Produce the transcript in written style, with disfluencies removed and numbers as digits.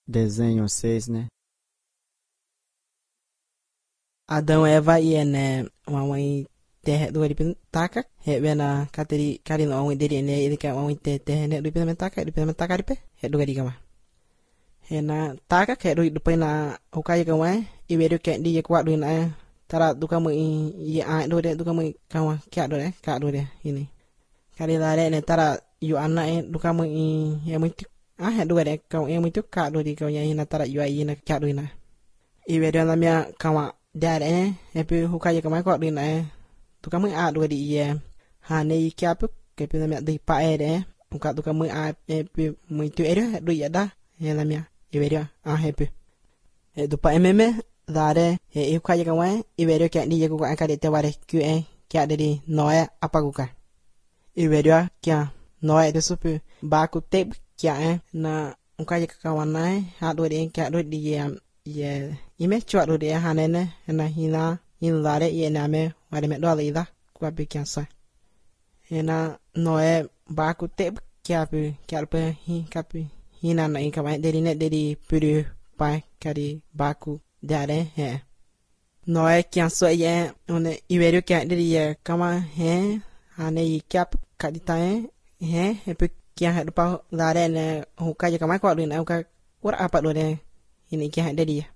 Desenho 6, né? Adão, Eva e né uma mãe terra do ele taca he bena kateri kari no mãe dele né ele que uma mãe terra né do ele taca ripe he do gari kama he na taca que do depois na hokai kama e veio que dia kuat do na tara do kama i a do kama kama kya do né ka do né ini kari la né tara yu ana do kama i é muito he do gari kama é muito ka do di kama ina tara yu ai na kya do na e veio na minha kama dare epi hukai kama kuat do na tu kamu a do di ye ha nei kya pu ke pi na me di pa ere uka tu kamu a pi muito ere do ya da he la mia iberia a hepe e do pa ememe dare e hukai kama iberia ke ni ye ku ka de te ware ku e kya de di noe apaguka iberia kya noe de supu ba ku te kya na ukai kama na ha do de kya do di ye ime chwa do de ha ne na hina in lare ye na me ware me do alida kwa be kyansa ena noe ba ku te kya pe hi kapi hina na in kama de di puru pa kari ba ku dare he noe kyanso ye one iberio kya de ye kama he ane kya kadita he pe kya ha pa lare ne hukai kama kwa do na ka ora apa do de ini kya de di